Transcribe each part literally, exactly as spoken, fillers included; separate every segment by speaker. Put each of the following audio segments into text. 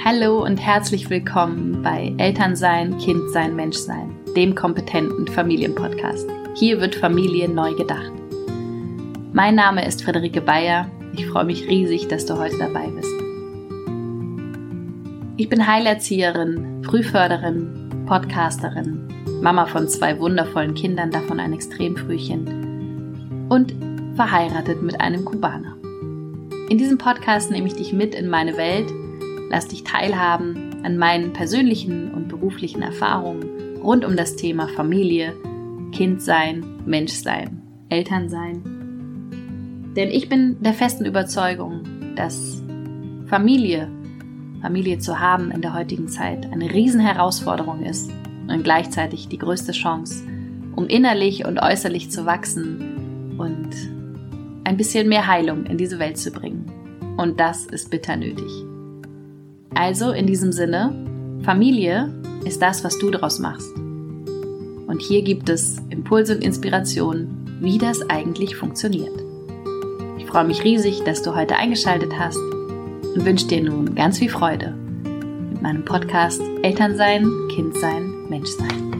Speaker 1: Hallo und herzlich willkommen bei Elternsein, Kindsein, Menschsein, dem kompetenten Familienpodcast. Hier wird Familie neu gedacht. Mein Name ist Friederike Bayer. Ich freue mich riesig, dass du heute dabei bist. Ich bin Heilerzieherin, Frühförderin, Podcasterin, Mama von zwei wundervollen Kindern, davon ein Extremfrühchen und verheiratet mit einem Kubaner. In diesem Podcast nehme ich dich mit in meine Welt, lass dich teilhaben an meinen persönlichen und beruflichen Erfahrungen rund um das Thema Familie, Kindsein, Menschsein, Elternsein. Denn ich bin der festen Überzeugung, dass Familie, Familie zu haben in der heutigen Zeit eine Riesenherausforderung ist und gleichzeitig die größte Chance, um innerlich und äußerlich zu wachsen und ein bisschen mehr Heilung in diese Welt zu bringen. Und das ist bitter nötig. Also in diesem Sinne, Familie ist das, was du daraus machst. Und hier gibt es Impulse und Inspirationen, wie das eigentlich funktioniert. Ich freue mich riesig, dass du heute eingeschaltet hast und wünsche dir nun ganz viel Freude mit meinem Podcast Elternsein, Kindsein, Menschsein.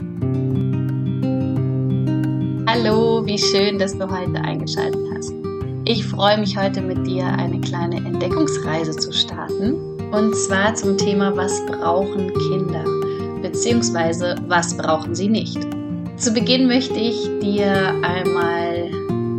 Speaker 1: Hallo, wie schön, dass du heute eingeschaltet hast. Ich freue mich heute mit dir eine kleine Entdeckungsreise zu starten. Und zwar zum Thema, was brauchen Kinder? Beziehungsweise, was brauchen sie nicht? Zu Beginn möchte ich dir einmal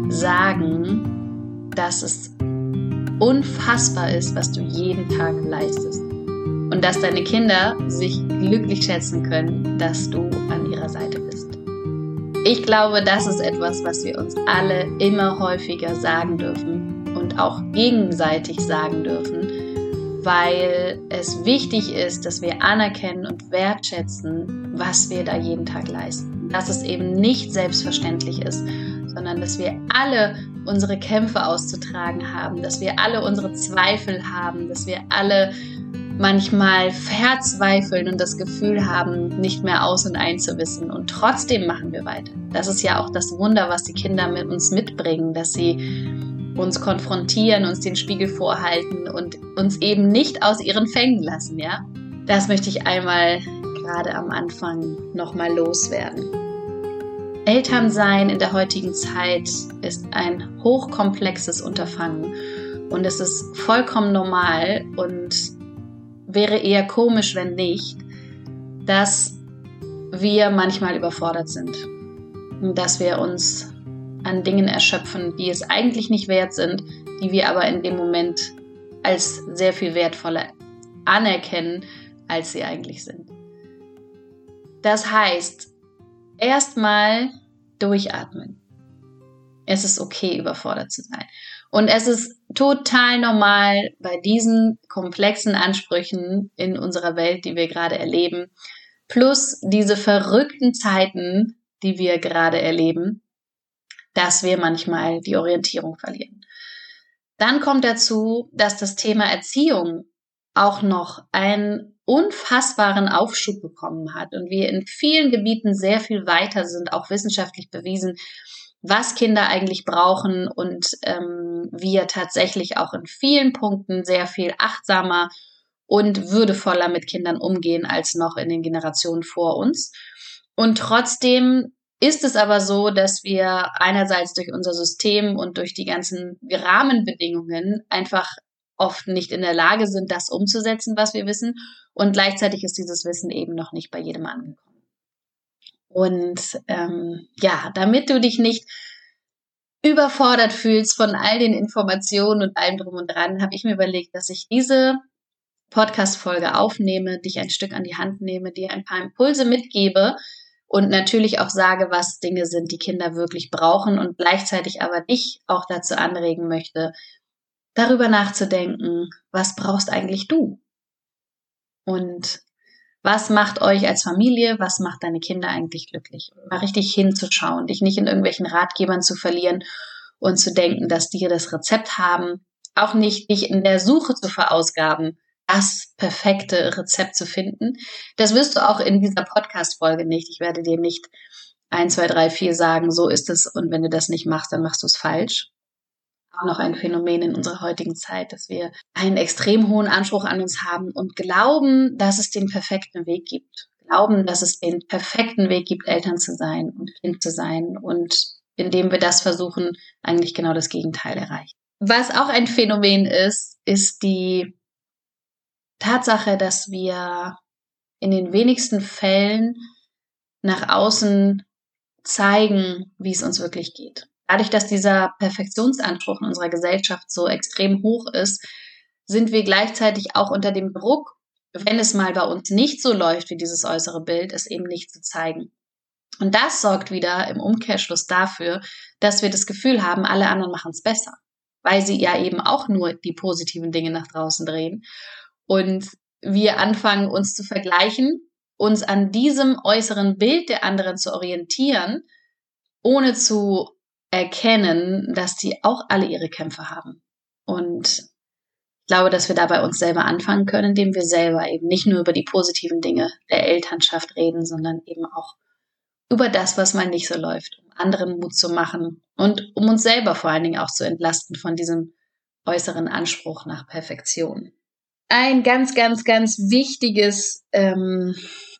Speaker 1: sagen, dass es unfassbar ist, was du jeden Tag leistest. Und dass deine Kinder sich glücklich schätzen können, dass du an ihrer Seite bist. Ich glaube, das ist etwas, was wir uns alle immer häufiger sagen dürfen und auch gegenseitig sagen dürfen, weil es wichtig ist, dass wir anerkennen und wertschätzen, was wir da jeden Tag leisten. Dass es eben nicht selbstverständlich ist, sondern dass wir alle unsere Kämpfe auszutragen haben, dass wir alle unsere Zweifel haben, dass wir alle manchmal verzweifeln und das Gefühl haben, nicht mehr aus und ein zu wissen. Und trotzdem machen wir weiter. Das ist ja auch das Wunder, was die Kinder mit uns mitbringen, dass sie uns konfrontieren, uns den Spiegel vorhalten und uns eben nicht aus ihren Fängen lassen, ja? Das möchte ich einmal gerade am Anfang nochmal loswerden. Elternsein in der heutigen Zeit ist ein hochkomplexes Unterfangen und es ist vollkommen normal und wäre eher komisch, wenn nicht, dass wir manchmal überfordert sind und dass wir uns an Dingen erschöpfen, die es eigentlich nicht wert sind, die wir aber in dem Moment als sehr viel wertvoller anerkennen, als sie eigentlich sind. Das heißt, erstmal durchatmen. Es ist okay, überfordert zu sein. Und es ist total normal bei diesen komplexen Ansprüchen in unserer Welt, die wir gerade erleben, plus diese verrückten Zeiten, die wir gerade erleben, dass wir manchmal die Orientierung verlieren. Dann kommt dazu, dass das Thema Erziehung auch noch einen unfassbaren Aufschub bekommen hat und wir in vielen Gebieten sehr viel weiter sind, auch wissenschaftlich bewiesen, was Kinder eigentlich brauchen und ähm, wir tatsächlich auch in vielen Punkten sehr viel achtsamer und würdevoller mit Kindern umgehen als noch in den Generationen vor uns. Und trotzdem ist es aber so, dass wir einerseits durch unser System und durch die ganzen Rahmenbedingungen einfach oft nicht in der Lage sind, das umzusetzen, was wir wissen. Und gleichzeitig ist dieses Wissen eben noch nicht bei jedem angekommen. Und ähm, ja, damit du dich nicht überfordert fühlst von all den Informationen und allem drum und dran, habe ich mir überlegt, dass ich diese Podcast-Folge aufnehme, dich ein Stück an die Hand nehme, dir ein paar Impulse mitgebe, und natürlich auch sage, was Dinge sind, die Kinder wirklich brauchen und gleichzeitig aber dich auch dazu anregen möchte, darüber nachzudenken, was brauchst eigentlich du? Und was macht euch als Familie, was macht deine Kinder eigentlich glücklich? Mal richtig hinzuschauen, dich nicht in irgendwelchen Ratgebern zu verlieren und zu denken, dass die das Rezept haben, auch nicht dich in der Suche zu verausgaben, das perfekte Rezept zu finden. Das wirst du auch in dieser Podcast-Folge nicht. Ich werde dir nicht eins, zwei, drei, vier sagen, so ist es und wenn du das nicht machst, dann machst du es falsch. auch noch ein Phänomen in unserer heutigen Zeit, dass wir einen extrem hohen Anspruch an uns haben und glauben, dass es den perfekten Weg gibt. Glauben, dass es den perfekten Weg gibt, Eltern zu sein und Kind zu sein. Und indem wir das versuchen, eigentlich genau das Gegenteil erreichen. Was auch ein Phänomen ist, ist die Tatsache, dass wir in den wenigsten Fällen nach außen zeigen, wie es uns wirklich geht. Dadurch, dass dieser Perfektionsanspruch in unserer Gesellschaft so extrem hoch ist, sind wir gleichzeitig auch unter dem Druck, wenn es mal bei uns nicht so läuft wie dieses äußere Bild, es eben nicht zu zeigen. Und das sorgt wieder im Umkehrschluss dafür, dass wir das Gefühl haben, alle anderen machen es besser, weil sie ja eben auch nur die positiven Dinge nach draußen drehen. Und wir anfangen, uns zu vergleichen, uns an diesem äußeren Bild der anderen zu orientieren, ohne zu erkennen, dass die auch alle ihre Kämpfe haben. Und ich glaube, dass wir da bei uns selber anfangen können, indem wir selber eben nicht nur über die positiven Dinge der Elternschaft reden, sondern eben auch über das, was mal nicht so läuft, um anderen Mut zu machen und um uns selber vor allen Dingen auch zu entlasten von diesem äußeren Anspruch nach Perfektion. Ein ganz, ganz, ganz wichtiges ähm,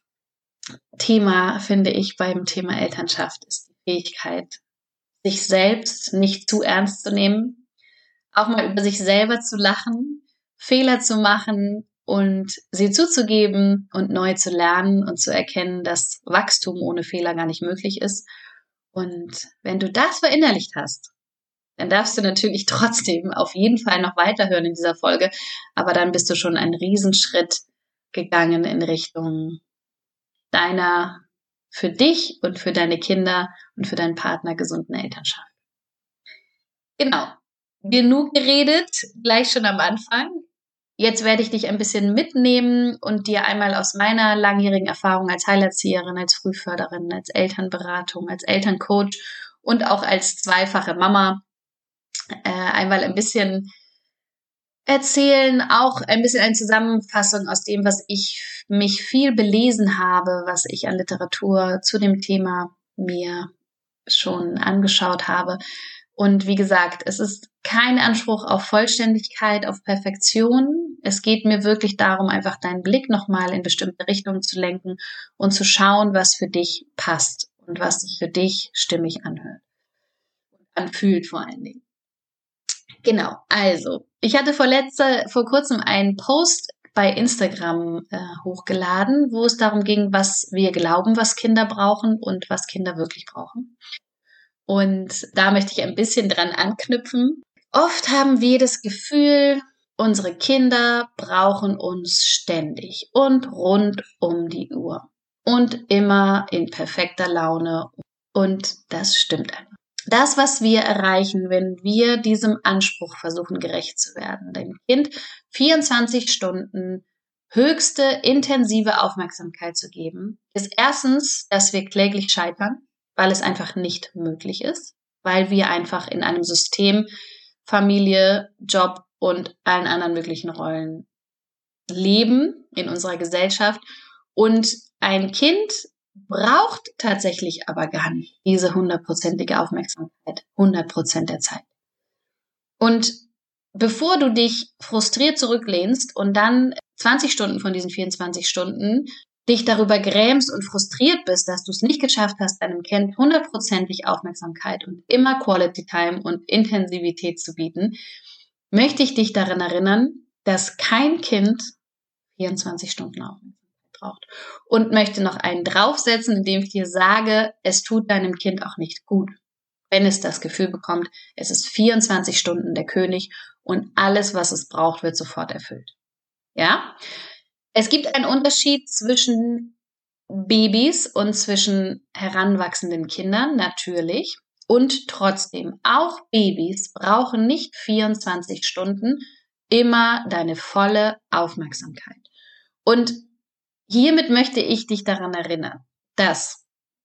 Speaker 1: Thema, finde ich, beim Thema Elternschaft ist die Fähigkeit, sich selbst nicht zu ernst zu nehmen, auch mal über sich selber zu lachen, Fehler zu machen und sie zuzugeben und neu zu lernen und zu erkennen, dass Wachstum ohne Fehler gar nicht möglich ist. Und wenn du das verinnerlicht hast, dann darfst du natürlich trotzdem auf jeden Fall noch weiterhören in dieser Folge, aber dann bist du schon einen Riesenschritt gegangen in Richtung deiner für dich und für deine Kinder und für deinen Partner gesunden Elternschaft. Genau. Genug geredet, gleich schon am Anfang. Jetzt werde ich dich ein bisschen mitnehmen und dir einmal aus meiner langjährigen Erfahrung als Heilerzieherin, als Frühförderin, als Elternberatung, als Elterncoach und auch als zweifache Mama äh, einmal ein bisschen erzählen, auch ein bisschen eine Zusammenfassung aus dem, was ich mich viel belesen habe, was ich an Literatur zu dem Thema mir schon angeschaut habe. Und wie gesagt, es ist kein Anspruch auf Vollständigkeit, auf Perfektion. Es geht mir wirklich darum, einfach deinen Blick nochmal in bestimmte Richtungen zu lenken und zu schauen, was für dich passt und was sich für dich stimmig anhört. Anfühlt vor allen Dingen. Genau, also, ich hatte vor, letzte, vor kurzem einen Post bei Instagram äh, hochgeladen, wo es darum ging, was wir glauben, was Kinder brauchen und was Kinder wirklich brauchen. Und da möchte ich ein bisschen dran anknüpfen. Oft haben wir das Gefühl, unsere Kinder brauchen uns ständig und rund um die Uhr und immer in perfekter Laune. Und das stimmt einfach. Das, was wir erreichen, wenn wir diesem Anspruch versuchen, gerecht zu werden, dem Kind vierundzwanzig Stunden höchste intensive Aufmerksamkeit zu geben, ist erstens, dass wir kläglich scheitern, weil es einfach nicht möglich ist, weil wir einfach in einem System Familie, Job und allen anderen möglichen Rollen leben in unserer Gesellschaft. Und ein Kind braucht tatsächlich aber gar nicht diese hundertprozentige Aufmerksamkeit, hundert Prozent der Zeit. Und bevor du dich frustriert zurücklehnst und dann zwanzig Stunden von diesen vierundzwanzig Stunden dich darüber grämst und frustriert bist, dass du es nicht geschafft hast, deinem Kind hundertprozentig Aufmerksamkeit und immer Quality Time und Intensivität zu bieten, möchte ich dich daran erinnern, dass kein Kind vierundzwanzig Stunden Aufmerksamkeit braucht. Und möchte noch einen draufsetzen, indem ich dir sage, es tut deinem Kind auch nicht gut, wenn es das Gefühl bekommt, es ist vierundzwanzig Stunden der König und alles, was es braucht, wird sofort erfüllt. Ja? Es gibt einen Unterschied zwischen Babys und zwischen heranwachsenden Kindern, natürlich. Und trotzdem, auch Babys brauchen nicht vierundzwanzig Stunden immer deine volle Aufmerksamkeit. Und hiermit möchte ich dich daran erinnern, dass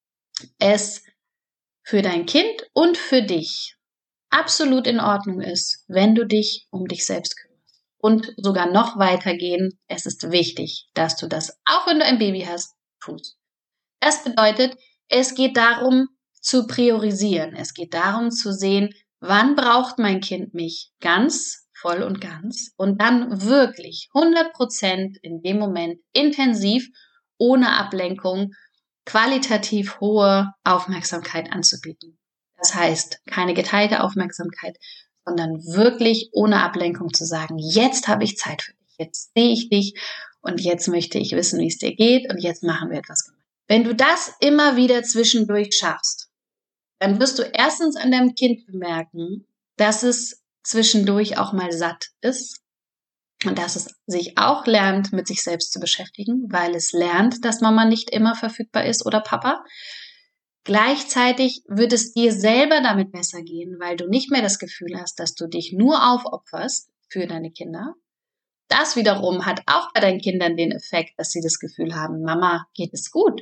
Speaker 1: es für dein Kind und für dich absolut in Ordnung ist, wenn du dich um dich selbst kümmerst. Und sogar noch weitergehen, es ist wichtig, dass du das, auch wenn du ein Baby hast, tust. Das bedeutet, es geht darum zu priorisieren. Es geht darum zu sehen, wann braucht mein Kind mich ganz, voll und ganz und dann wirklich hundert Prozent in dem Moment intensiv, ohne Ablenkung, qualitativ hohe Aufmerksamkeit anzubieten. Das heißt, keine geteilte Aufmerksamkeit, sondern wirklich ohne Ablenkung zu sagen, jetzt habe ich Zeit für dich, jetzt sehe ich dich und jetzt möchte ich wissen, wie es dir geht und jetzt machen wir etwas gemeinsam. Wenn du das immer wieder zwischendurch schaffst, dann wirst du erstens an deinem Kind bemerken, dass es zwischendurch auch mal satt ist und dass es sich auch lernt, mit sich selbst zu beschäftigen, weil es lernt, dass Mama nicht immer verfügbar ist oder Papa. Gleichzeitig wird es dir selber damit besser gehen, weil du nicht mehr das Gefühl hast, dass du dich nur aufopferst für deine Kinder. Das wiederum hat auch bei deinen Kindern den Effekt, dass sie das Gefühl haben, Mama, geht es gut.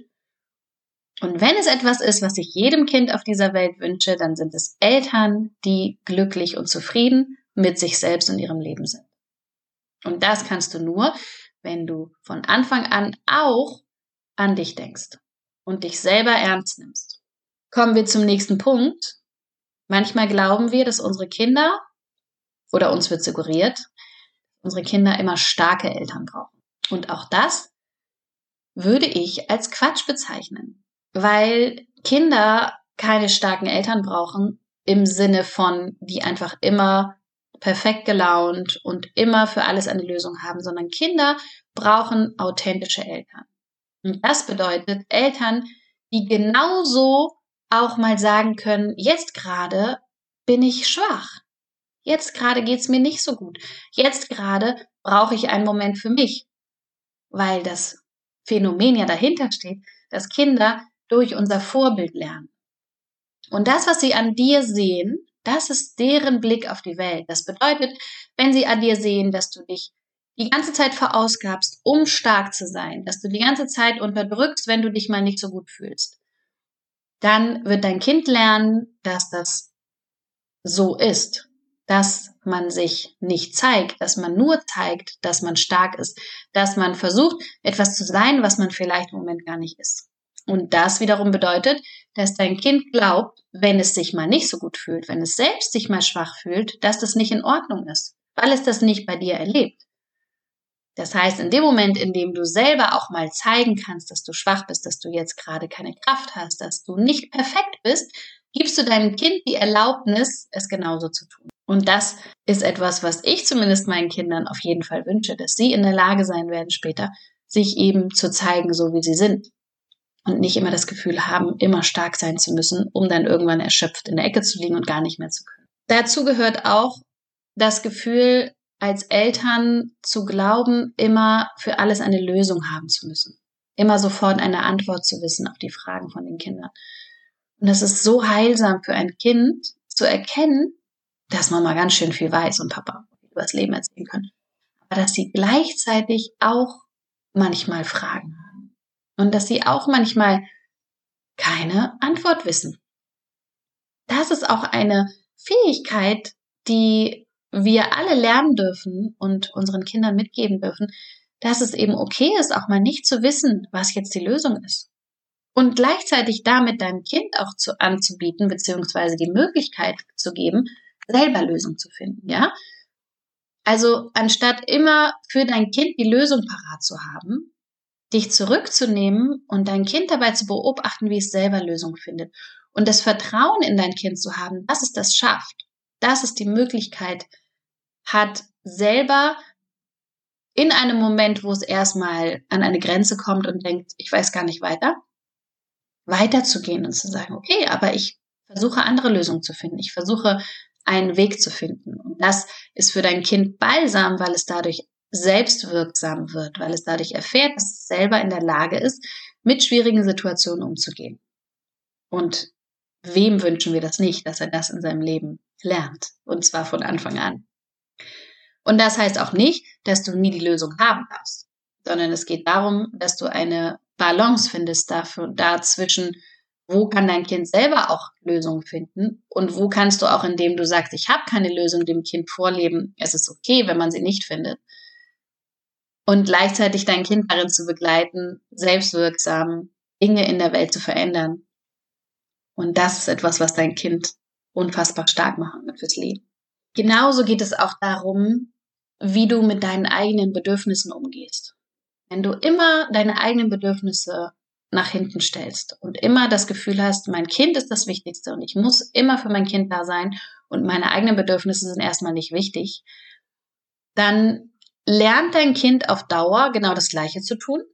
Speaker 1: Und wenn es etwas ist, was ich jedem Kind auf dieser Welt wünsche, dann sind es Eltern, die glücklich und zufrieden mit sich selbst und ihrem Leben sind. Und das kannst du nur, wenn du von Anfang an auch an dich denkst und dich selber ernst nimmst. Kommen wir zum nächsten Punkt. Manchmal glauben wir, dass unsere Kinder, oder uns wird suggeriert, unsere Kinder immer starke Eltern brauchen. Und auch das würde ich als Quatsch bezeichnen, weil Kinder keine starken Eltern brauchen im Sinne von, die einfach immer perfekt gelaunt und immer für alles eine Lösung haben, sondern Kinder brauchen authentische Eltern. Und das bedeutet Eltern, die genauso auch mal sagen können, jetzt gerade bin ich schwach. Jetzt gerade geht's mir nicht so gut. Jetzt gerade brauche ich einen Moment für mich, weil das Phänomen ja dahinter steht, dass Kinder durch unser Vorbild lernen. Und das, was sie an dir sehen, das ist deren Blick auf die Welt. Das bedeutet, wenn sie an dir sehen, dass du dich die ganze Zeit verausgabst, um stark zu sein, dass du die ganze Zeit unterdrückst, wenn du dich mal nicht so gut fühlst, dann wird dein Kind lernen, dass das so ist, dass man sich nicht zeigt, dass man nur zeigt, dass man stark ist, dass man versucht, etwas zu sein, was man vielleicht im Moment gar nicht ist. Und das wiederum bedeutet, dass dein Kind glaubt, wenn es sich mal nicht so gut fühlt, wenn es selbst sich mal schwach fühlt, dass das nicht in Ordnung ist, weil es das nicht bei dir erlebt. Das heißt, in dem Moment, in dem du selber auch mal zeigen kannst, dass du schwach bist, dass du jetzt gerade keine Kraft hast, dass du nicht perfekt bist, gibst du deinem Kind die Erlaubnis, es genauso zu tun. Und das ist etwas, was ich zumindest meinen Kindern auf jeden Fall wünsche, dass sie in der Lage sein werden, später sich eben zu zeigen, so wie sie sind. Und nicht immer das Gefühl haben, immer stark sein zu müssen, um dann irgendwann erschöpft in der Ecke zu liegen und gar nicht mehr zu können. Dazu gehört auch das Gefühl, als Eltern zu glauben, immer für alles eine Lösung haben zu müssen. Immer sofort eine Antwort zu wissen auf die Fragen von den Kindern. Und das ist so heilsam für ein Kind, zu erkennen, dass Mama ganz schön viel weiß und Papa über das Leben erzählen können. Aber dass sie gleichzeitig auch manchmal Fragen haben. Und dass sie auch manchmal keine Antwort wissen. Das ist auch eine Fähigkeit, die wir alle lernen dürfen und unseren Kindern mitgeben dürfen, dass es eben okay ist, auch mal nicht zu wissen, was jetzt die Lösung ist. Und gleichzeitig damit deinem Kind auch zu, anzubieten, beziehungsweise die Möglichkeit zu geben, selber Lösung zu finden, ja? Also anstatt immer für dein Kind die Lösung parat zu haben, dich zurückzunehmen und dein Kind dabei zu beobachten, wie es selber Lösung findet. Und das Vertrauen in dein Kind zu haben, dass es das schafft, dass es die Möglichkeit hat, selber in einem Moment, wo es erstmal an eine Grenze kommt und denkt, ich weiß gar nicht weiter, weiterzugehen und zu sagen, okay, aber ich versuche andere Lösungen zu finden. Ich versuche einen Weg zu finden. Und das ist für dein Kind balsam, weil es dadurch selbstwirksam wird, weil es dadurch erfährt, dass es selber in der Lage ist, mit schwierigen Situationen umzugehen. Und wem wünschen wir das nicht, dass er das in seinem Leben lernt? Und zwar von Anfang an. Und das heißt auch nicht, dass du nie die Lösung haben darfst, sondern es geht darum, dass du eine Balance findest dafür, dazwischen, wo kann dein Kind selber auch Lösungen finden und wo kannst du auch, indem du sagst, ich habe keine Lösung, dem Kind vorleben, es ist okay, wenn man sie nicht findet. Und gleichzeitig dein Kind darin zu begleiten, selbstwirksam Dinge in der Welt zu verändern. Und das ist etwas, was dein Kind unfassbar stark machen fürs Leben. Genauso geht es auch darum, wie du mit deinen eigenen Bedürfnissen umgehst. Wenn du immer deine eigenen Bedürfnisse nach hinten stellst und immer das Gefühl hast, mein Kind ist das Wichtigste und ich muss immer für mein Kind da sein und meine eigenen Bedürfnisse sind erstmal nicht wichtig, dann lernt dein Kind auf Dauer genau das Gleiche zu tun,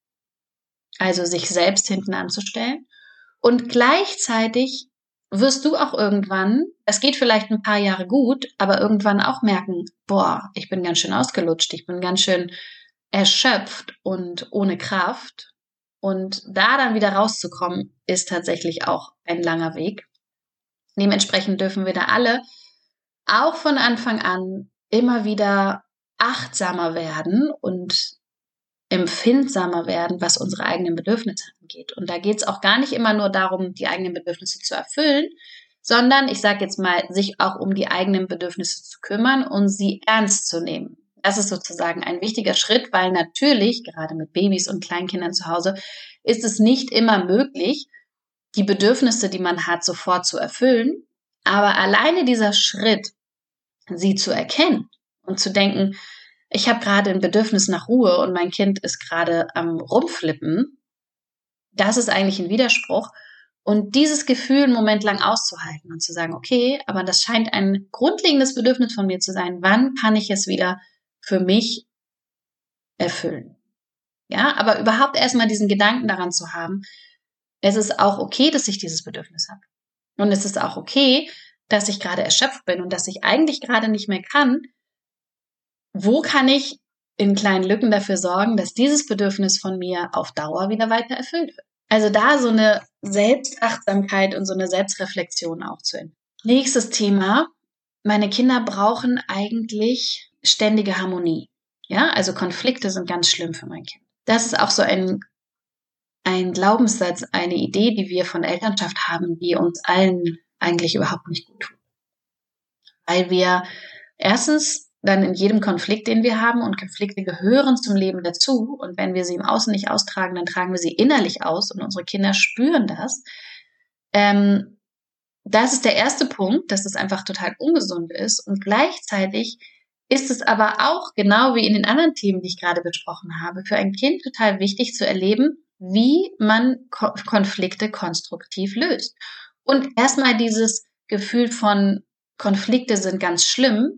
Speaker 1: also sich selbst hinten anzustellen, und gleichzeitig wirst du auch irgendwann, es geht vielleicht ein paar Jahre gut, aber irgendwann auch merken, boah, ich bin ganz schön ausgelutscht, ich bin ganz schön erschöpft und ohne Kraft. Und da dann wieder rauszukommen, ist tatsächlich auch ein langer Weg. Dementsprechend dürfen wir da alle auch von Anfang an immer wieder achtsamer werden und empfindsamer werden, was unsere eigenen Bedürfnisse angeht. Und da geht es auch gar nicht immer nur darum, die eigenen Bedürfnisse zu erfüllen, sondern, ich sage jetzt mal, sich auch um die eigenen Bedürfnisse zu kümmern und sie ernst zu nehmen. Das ist sozusagen ein wichtiger Schritt, weil natürlich, gerade mit Babys und Kleinkindern zu Hause, ist es nicht immer möglich, die Bedürfnisse, die man hat, sofort zu erfüllen. Aber alleine dieser Schritt, sie zu erkennen und zu denken, ich habe gerade ein Bedürfnis nach Ruhe und mein Kind ist gerade am Rumflippen, das ist eigentlich ein Widerspruch. Und dieses Gefühl einen Moment lang auszuhalten und zu sagen, okay, aber das scheint ein grundlegendes Bedürfnis von mir zu sein. Wann kann ich es wieder für mich erfüllen? Ja, aber überhaupt erstmal diesen Gedanken daran zu haben, es ist auch okay, dass ich dieses Bedürfnis habe. Und es ist auch okay, dass ich gerade erschöpft bin und dass ich eigentlich gerade nicht mehr kann. Wo kann ich in kleinen Lücken dafür sorgen, dass dieses Bedürfnis von mir auf Dauer wieder weiter erfüllt wird? Also da so eine Selbstachtsamkeit und so eine Selbstreflexion auch zu entwickeln. Nächstes Thema. Meine Kinder brauchen eigentlich ständige Harmonie. Ja, also Konflikte sind ganz schlimm für mein Kind. Das ist auch so ein, ein Glaubenssatz, eine Idee, die wir von Elternschaft haben, die uns allen eigentlich überhaupt nicht gut tut. Weil wir erstens dann in jedem Konflikt, den wir haben, und Konflikte gehören zum Leben dazu, und wenn wir sie im Außen nicht austragen, dann tragen wir sie innerlich aus und unsere Kinder spüren das. Ähm, das ist der erste Punkt, dass es einfach total ungesund ist, und gleichzeitig ist es aber auch, genau wie in den anderen Themen, die ich gerade besprochen habe, für ein Kind total wichtig zu erleben, wie man Ko- Konflikte konstruktiv löst. Und erstmal dieses Gefühl von Konflikte sind ganz schlimm,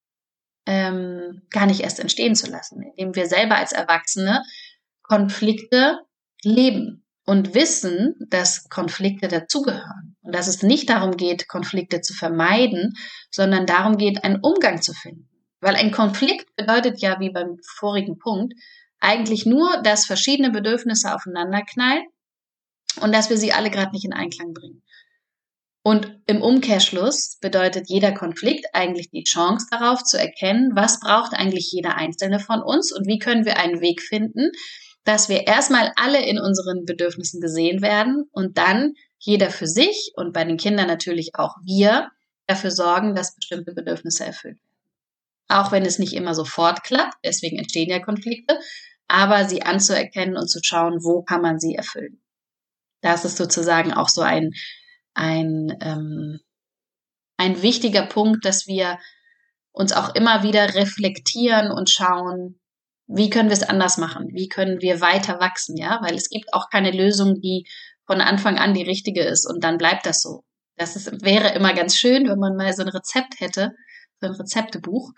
Speaker 1: ähm, gar nicht erst entstehen zu lassen, indem wir selber als Erwachsene Konflikte leben und wissen, dass Konflikte dazugehören und dass es nicht darum geht, Konflikte zu vermeiden, sondern darum geht, einen Umgang zu finden. Weil ein Konflikt bedeutet ja, wie beim vorigen Punkt, eigentlich nur, dass verschiedene Bedürfnisse aufeinander knallen und dass wir sie alle gerade nicht in Einklang bringen. Und im Umkehrschluss bedeutet jeder Konflikt eigentlich die Chance darauf zu erkennen, was braucht eigentlich jeder Einzelne von uns und wie können wir einen Weg finden, dass wir erstmal alle in unseren Bedürfnissen gesehen werden und dann jeder für sich und bei den Kindern natürlich auch wir dafür sorgen, dass bestimmte Bedürfnisse erfüllt werden. Auch wenn es nicht immer sofort klappt, deswegen entstehen ja Konflikte, aber sie anzuerkennen und zu schauen, wo kann man sie erfüllen. Das ist sozusagen auch so ein Ein, ähm, ein wichtiger Punkt, dass wir uns auch immer wieder reflektieren und schauen, wie können wir es anders machen? Wie können wir weiter wachsen? Ja, weil es gibt auch keine Lösung, die von Anfang an die richtige ist und dann bleibt das so. Das ist, wäre immer ganz schön, wenn man mal so ein Rezept hätte, so ein Rezeptebuch.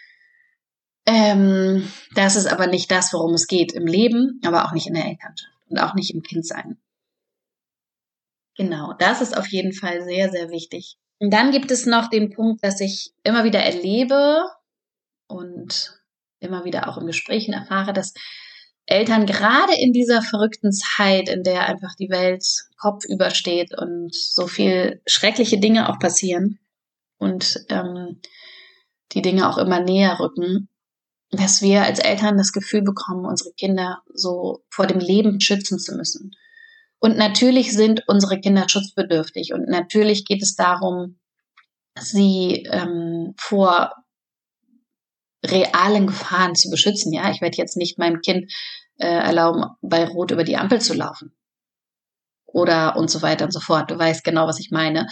Speaker 1: Ähm, das ist aber nicht das, worum es geht im Leben, aber auch nicht in der Elternschaft und auch nicht im Kindsein. Genau, das ist auf jeden Fall sehr, sehr wichtig. Und dann gibt es noch den Punkt, dass ich immer wieder erlebe und immer wieder auch in Gesprächen erfahre, dass Eltern gerade in dieser verrückten Zeit, in der einfach die Welt kopfüber steht und so viel schreckliche Dinge auch passieren und ähm, die Dinge auch immer näher rücken, dass wir als Eltern das Gefühl bekommen, unsere Kinder so vor dem Leben schützen zu müssen. Und natürlich sind unsere Kinder schutzbedürftig und natürlich geht es darum, sie ähm, vor realen Gefahren zu beschützen. Ja, ich werde jetzt nicht meinem Kind äh, erlauben, bei Rot über die Ampel zu laufen oder und so weiter und so fort. Du weißt genau, was ich meine.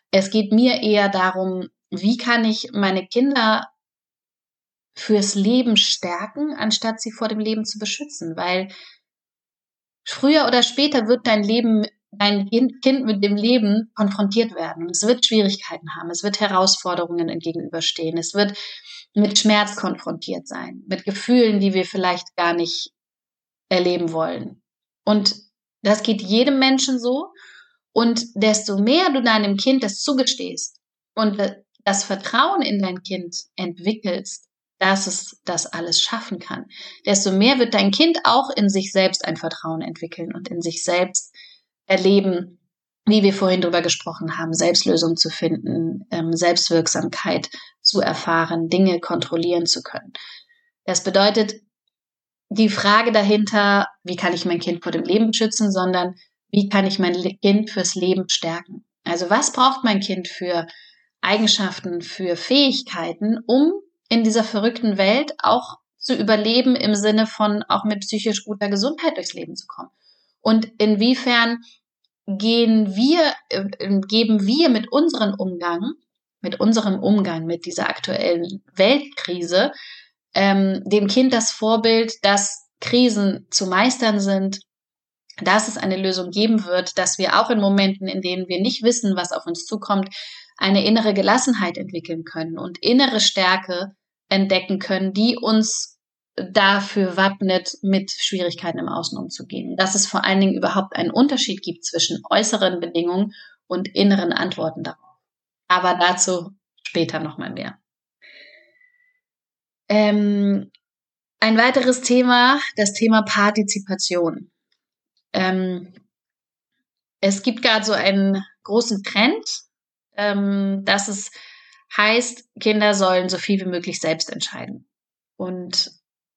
Speaker 1: Es geht mir eher darum, wie kann ich meine Kinder fürs Leben stärken, anstatt sie vor dem Leben zu beschützen, weil früher oder später wird dein Leben, dein Kind mit dem Leben konfrontiert werden. Und es wird Schwierigkeiten haben, es wird Herausforderungen entgegenüberstehen, es wird mit Schmerz konfrontiert sein, mit Gefühlen, die wir vielleicht gar nicht erleben wollen. Und das geht jedem Menschen so. Und desto mehr du deinem Kind das zugestehst und das Vertrauen in dein Kind entwickelst, dass es das alles schaffen kann, desto mehr wird dein Kind auch in sich selbst ein Vertrauen entwickeln und in sich selbst erleben, wie wir vorhin drüber gesprochen haben, Selbstlösung zu finden, ähm, Selbstwirksamkeit zu erfahren, Dinge kontrollieren zu können. Das bedeutet, die Frage dahinter, wie kann ich mein Kind vor dem Leben schützen, sondern wie kann ich mein Kind fürs Leben stärken? Also was braucht mein Kind für Eigenschaften, für Fähigkeiten, um in dieser verrückten Welt auch zu überleben im Sinne von auch mit psychisch guter Gesundheit durchs Leben zu kommen? Und inwiefern gehen wir, äh, geben wir mit unserem Umgang, mit unserem Umgang mit dieser aktuellen Weltkrise ähm, dem Kind das Vorbild, dass Krisen zu meistern sind, dass es eine Lösung geben wird, dass wir auch in Momenten, in denen wir nicht wissen, was auf uns zukommt, eine innere Gelassenheit entwickeln können und innere Stärke entdecken können, die uns dafür wappnet, mit Schwierigkeiten im Außen umzugehen. Dass es vor allen Dingen überhaupt einen Unterschied gibt zwischen äußeren Bedingungen und inneren Antworten darauf. Aber dazu später nochmal mehr. Ähm, ein weiteres Thema, das Thema Partizipation. Ähm, es gibt gerade so einen großen Trend, ähm, dass es heißt, Kinder sollen so viel wie möglich selbst entscheiden. Und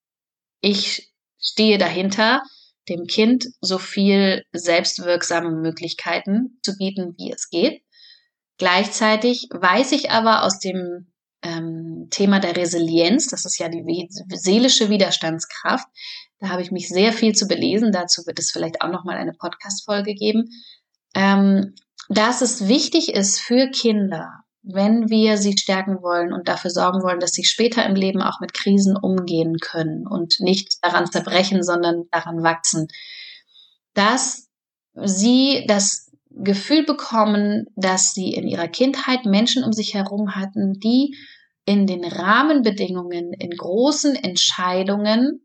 Speaker 1: ich stehe dahinter, dem Kind so viel selbstwirksame Möglichkeiten zu bieten, wie es geht. Gleichzeitig weiß ich aber aus dem ähm, Thema der Resilienz, das ist ja die seelische Widerstandskraft, da habe ich mich sehr viel zu belesen, dazu wird es vielleicht auch nochmal eine Podcast-Folge geben, ähm, dass es wichtig ist für Kinder, wenn wir sie stärken wollen und dafür sorgen wollen, dass sie später im Leben auch mit Krisen umgehen können und nicht daran zerbrechen, sondern daran wachsen, dass sie das Gefühl bekommen, dass sie in ihrer Kindheit Menschen um sich herum hatten, die in den Rahmenbedingungen, in großen Entscheidungen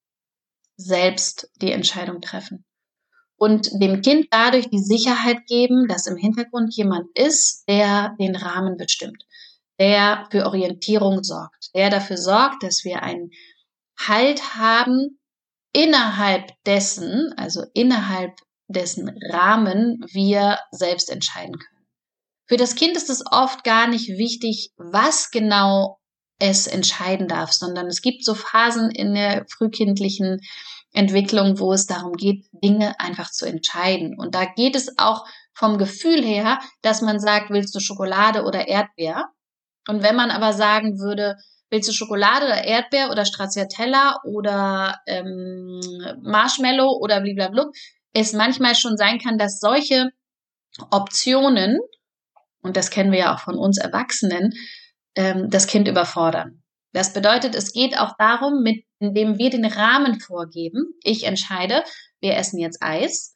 Speaker 1: selbst die Entscheidung treffen. Und dem Kind dadurch die Sicherheit geben, dass im Hintergrund jemand ist, der den Rahmen bestimmt, der für Orientierung sorgt, der dafür sorgt, dass wir einen Halt haben innerhalb dessen, also innerhalb dessen Rahmen wir selbst entscheiden können. Für das Kind ist es oft gar nicht wichtig, was genau es entscheiden darf, sondern es gibt so Phasen in der frühkindlichen Entwicklung, wo es darum geht, Dinge einfach zu entscheiden. Und da geht es auch vom Gefühl her, dass man sagt, willst du Schokolade oder Erdbeer? Und wenn man aber sagen würde, willst du Schokolade oder Erdbeer oder Stracciatella oder ähm, Marshmallow oder blablabla, es manchmal schon sein kann, dass solche Optionen, und das kennen wir ja auch von uns Erwachsenen, ähm, das Kind überfordern. Das bedeutet, es geht auch darum, mit, indem wir den Rahmen vorgeben. Ich entscheide, wir essen jetzt Eis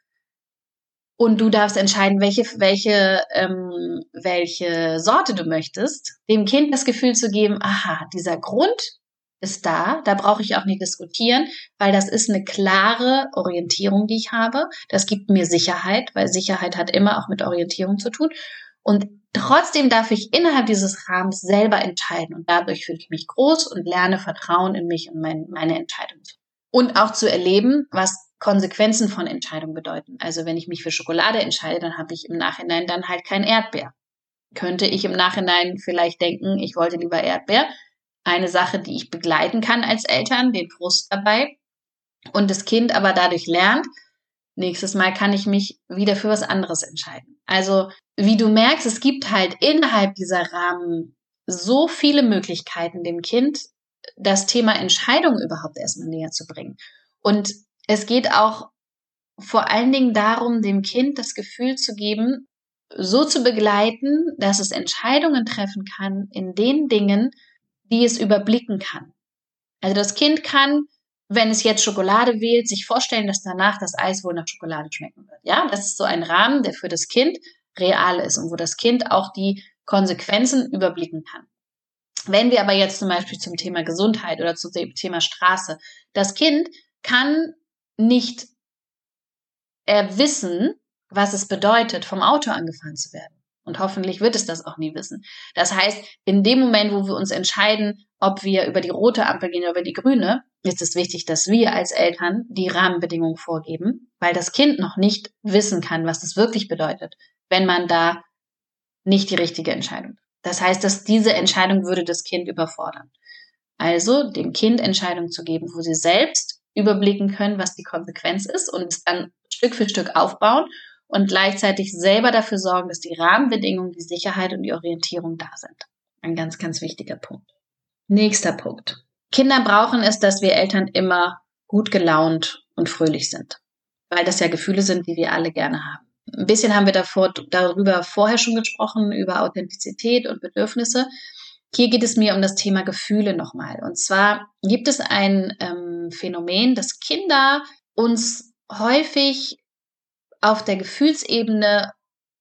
Speaker 1: und du darfst entscheiden, welche, welche, ähm, welche Sorte du möchtest. Dem Kind das Gefühl zu geben, aha, dieser Grund ist da, da brauche ich auch nicht diskutieren, weil das ist eine klare Orientierung, die ich habe. Das gibt mir Sicherheit, weil Sicherheit hat immer auch mit Orientierung zu tun. Und trotzdem darf ich innerhalb dieses Rahmens selber entscheiden. Und dadurch fühle ich mich groß und lerne Vertrauen in mich und mein, meine Entscheidung. Und auch zu erleben, was Konsequenzen von Entscheidungen bedeuten. Also wenn ich mich für Schokolade entscheide, dann habe ich im Nachhinein dann halt kein Erdbeer. Könnte ich im Nachhinein vielleicht denken, ich wollte lieber Erdbeer. Eine Sache, die ich begleiten kann als Eltern, den Frust dabei. Und das Kind aber dadurch lernt, nächstes Mal kann ich mich wieder für was anderes entscheiden. Also, wie du merkst, es gibt halt innerhalb dieser Rahmen so viele Möglichkeiten, dem Kind das Thema Entscheidung überhaupt erstmal näher zu bringen. Und es geht auch vor allen Dingen darum, dem Kind das Gefühl zu geben, so zu begleiten, dass es Entscheidungen treffen kann in den Dingen, die es überblicken kann. Also das Kind kann, wenn es jetzt Schokolade wählt, sich vorstellen, dass danach das Eis wohl nach Schokolade schmecken wird. Ja, das ist so ein Rahmen, der für das Kind real ist und wo das Kind auch die Konsequenzen überblicken kann. Wenn wir aber jetzt zum Beispiel zum Thema Gesundheit oder zum Thema Straße, das Kind kann nicht wissen, was es bedeutet, vom Auto angefahren zu werden. Und hoffentlich wird es das auch nie wissen. Das heißt, in dem Moment, wo wir uns entscheiden, ob wir über die rote Ampel gehen oder über die grüne, ist es wichtig, dass wir als Eltern die Rahmenbedingungen vorgeben, weil das Kind noch nicht wissen kann, was es wirklich bedeutet, wenn man da nicht die richtige Entscheidung trifft. Das heißt, dass diese Entscheidung würde das Kind überfordern. Also dem Kind Entscheidungen zu geben, wo sie selbst überblicken können, was die Konsequenz ist und es dann Stück für Stück aufbauen und gleichzeitig selber dafür sorgen, dass die Rahmenbedingungen, die Sicherheit und die Orientierung da sind. Ein ganz, ganz wichtiger Punkt. Nächster Punkt. Kinder brauchen es, dass wir Eltern immer gut gelaunt und fröhlich sind, weil das ja Gefühle sind, die wir alle gerne haben. Ein bisschen haben wir davor, darüber vorher schon gesprochen, über Authentizität und Bedürfnisse. Hier geht es mir um das Thema Gefühle nochmal. Und zwar gibt es ein ähm, Phänomen, dass Kinder uns häufig auf der Gefühlsebene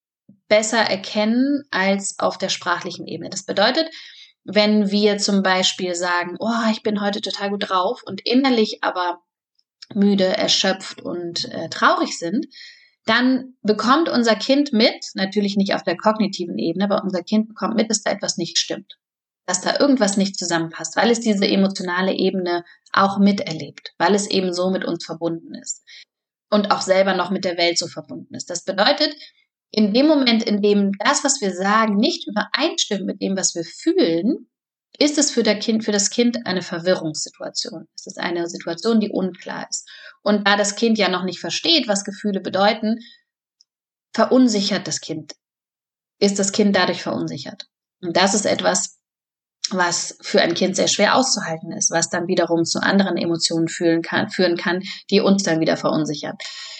Speaker 1: besser erkennen als auf der sprachlichen Ebene. Das bedeutet, wenn wir zum Beispiel sagen, oh, ich bin heute total gut drauf und innerlich aber müde, erschöpft und äh, traurig sind, dann bekommt unser Kind mit, natürlich nicht auf der kognitiven Ebene, aber unser Kind bekommt mit, dass da etwas nicht stimmt, dass da irgendwas nicht zusammenpasst, weil es diese emotionale Ebene auch miterlebt, weil es eben so mit uns verbunden ist und auch selber noch mit der Welt so verbunden ist. Das bedeutet, in dem Moment, in dem das, was wir sagen, nicht übereinstimmt mit dem, was wir fühlen, ist es für, der kind, für das Kind eine Verwirrungssituation. Es ist eine Situation, die unklar ist. Und da das Kind ja noch nicht versteht, was Gefühle bedeuten, verunsichert das Kind, ist das Kind dadurch verunsichert. Und das ist etwas, was für ein Kind sehr schwer auszuhalten ist, was dann wiederum zu anderen Emotionen fühlen kann, führen kann, die uns dann wieder verunsichern.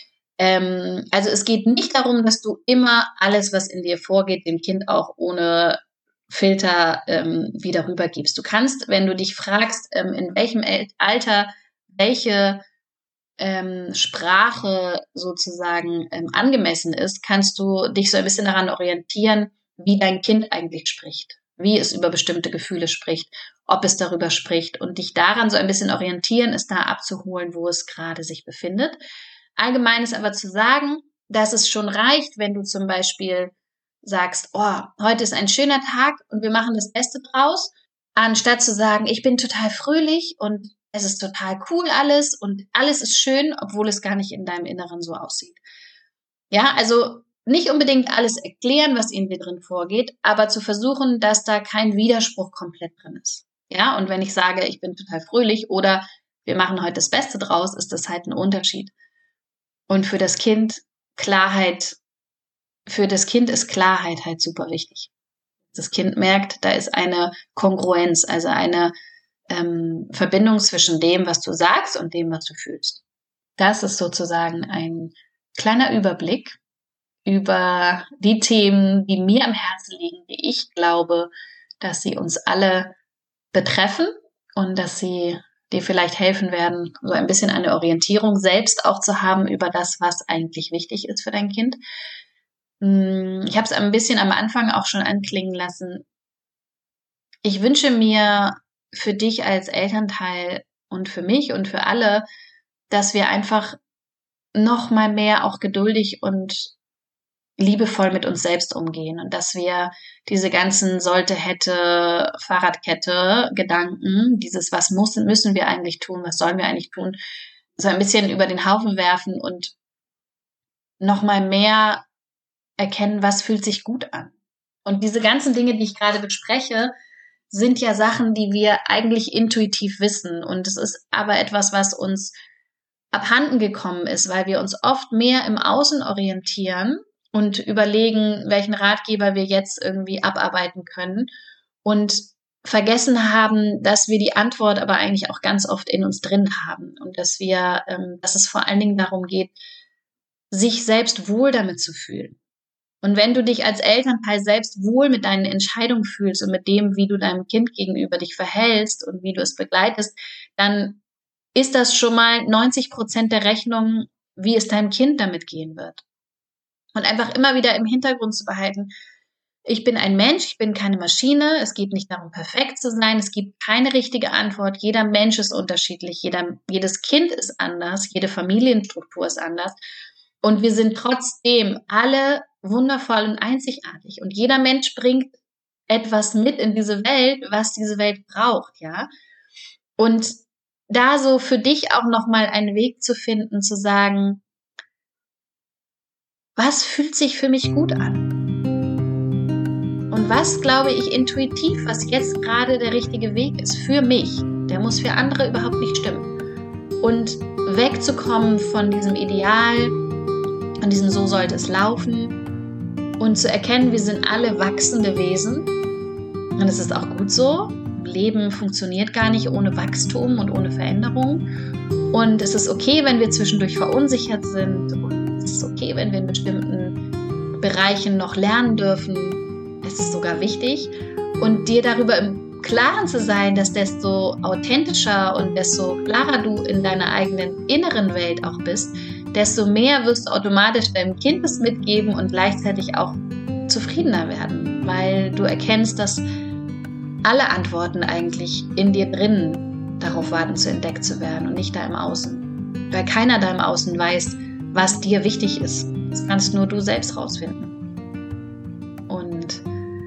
Speaker 1: Ähm, also es geht nicht darum, dass du immer alles, was in dir vorgeht, dem Kind auch ohne Filter ähm, wieder rübergibst. Du kannst, wenn du dich fragst, ähm, in welchem Alter welche ähm, Sprache sozusagen ähm, angemessen ist, kannst du dich so ein bisschen daran orientieren, wie dein Kind eigentlich spricht, wie es über bestimmte Gefühle spricht, ob es darüber spricht und dich daran so ein bisschen orientieren, es da abzuholen, wo es gerade sich befindet. Allgemein ist aber zu sagen, dass es schon reicht, wenn du zum Beispiel sagst, oh, heute ist ein schöner Tag und wir machen das Beste draus, anstatt zu sagen, ich bin total fröhlich und es ist total cool alles und alles ist schön, obwohl es gar nicht in deinem Inneren so aussieht. Ja, also nicht unbedingt alles erklären, was in dir drin vorgeht, aber zu versuchen, dass da kein Widerspruch komplett drin ist. Ja, und wenn ich sage, ich bin total fröhlich oder wir machen heute das Beste draus, ist das halt ein Unterschied. Und für das Kind Klarheit, für das Kind ist Klarheit halt super wichtig. Das Kind merkt, da ist eine Kongruenz, also eine ähm, Verbindung zwischen dem, was du sagst und dem, was du fühlst. Das ist sozusagen ein kleiner Überblick über die Themen, die mir am Herzen liegen, die ich glaube, dass sie uns alle betreffen und dass sie dir vielleicht helfen werden, so ein bisschen eine Orientierung selbst auch zu haben über das, was eigentlich wichtig ist für dein Kind. Ich habe es ein bisschen am Anfang auch schon anklingen lassen. Ich wünsche mir für dich als Elternteil und für mich und für alle, dass wir einfach noch mal mehr auch geduldig und liebevoll mit uns selbst umgehen und dass wir diese ganzen sollte, hätte, Fahrradkette Gedanken, dieses was muss, müssen wir eigentlich tun, was sollen wir eigentlich tun, so ein bisschen über den Haufen werfen und noch mal mehr erkennen, was fühlt sich gut an. Und diese ganzen Dinge, die ich gerade bespreche, sind ja Sachen, die wir eigentlich intuitiv wissen. Und es ist aber etwas, was uns abhanden gekommen ist, weil wir uns oft mehr im Außen orientieren und überlegen, welchen Ratgeber wir jetzt irgendwie abarbeiten können und vergessen haben, dass wir die Antwort aber eigentlich auch ganz oft in uns drin haben und dass wir, ähm, dass es vor allen Dingen darum geht, sich selbst wohl damit zu fühlen. Und wenn du dich als Elternteil selbst wohl mit deinen Entscheidungen fühlst und mit dem, wie du deinem Kind gegenüber dich verhältst und wie du es begleitest, dann ist das schon mal neunzig Prozent der Rechnung, wie es deinem Kind damit gehen wird. Und einfach immer wieder im Hintergrund zu behalten, ich bin ein Mensch, ich bin keine Maschine, es geht nicht darum, perfekt zu sein, es gibt keine richtige Antwort, jeder Mensch ist unterschiedlich, jeder, jedes Kind ist anders, jede Familienstruktur ist anders und wir sind trotzdem alle wundervoll und einzigartig und jeder Mensch bringt etwas mit in diese Welt, was diese Welt braucht, ja. Und da so für dich auch nochmal einen Weg zu finden, zu sagen, was fühlt sich für mich gut an? Und was glaube ich intuitiv, was jetzt gerade der richtige Weg ist für mich? Der muss für andere überhaupt nicht stimmen. Und wegzukommen von diesem Ideal, von diesem so sollte es laufen und zu erkennen, wir sind alle wachsende Wesen. Und es ist auch gut so. Leben funktioniert gar nicht ohne Wachstum und ohne Veränderung. Und es ist okay, wenn wir zwischendurch verunsichert sind. Und es ist okay, wenn wir in bestimmten Bereichen noch lernen dürfen. Es ist sogar wichtig. Und dir darüber im Klaren zu sein, dass desto authentischer und desto klarer du in deiner eigenen inneren Welt auch bist, desto mehr wirst du automatisch deinem Kind das mitgeben und gleichzeitig auch zufriedener werden. Weil du erkennst, dass alle Antworten eigentlich in dir drinnen darauf warten, zu entdeckt zu werden und nicht da im Außen. Weil keiner da im Außen weiß, was dir wichtig ist. Das kannst nur du selbst rausfinden. Und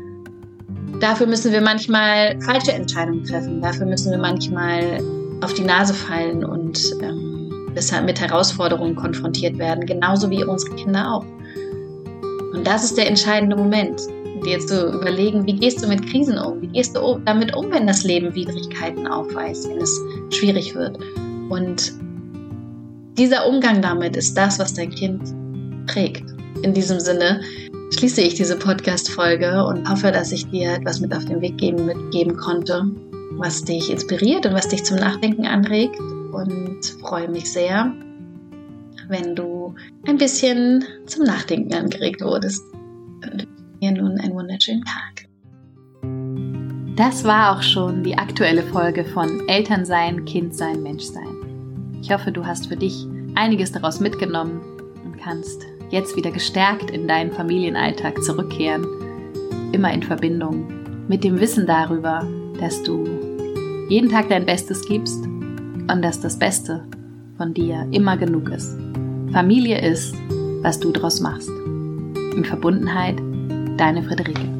Speaker 1: dafür müssen wir manchmal falsche Entscheidungen treffen. Dafür müssen wir manchmal auf die Nase fallen und ähm, mit Herausforderungen konfrontiert werden. Genauso wie unsere Kinder auch. Und das ist der entscheidende Moment. Dir zu überlegen, wie gehst du mit Krisen um? Wie gehst du damit um, wenn das Leben Widrigkeiten aufweist, wenn es schwierig wird? Und dieser Umgang damit ist das, was dein Kind prägt. In diesem Sinne schließe ich diese Podcast-Folge und hoffe, dass ich dir etwas mit auf den Weg geben, mitgeben konnte, was dich inspiriert und was dich zum Nachdenken anregt. Und freue mich sehr, wenn du ein bisschen zum Nachdenken angeregt wurdest. Hier nun einen wunderschönen Tag.
Speaker 2: Das war auch schon die aktuelle Folge von Elternsein, Kindsein, Menschsein. Ich hoffe, du hast für dich einiges daraus mitgenommen und kannst jetzt wieder gestärkt in deinen Familienalltag zurückkehren, immer in Verbindung mit dem Wissen darüber, dass du jeden Tag dein Bestes gibst und dass das Beste von dir immer genug ist. Familie ist, was du draus machst. In Verbundenheit, deine Friederike.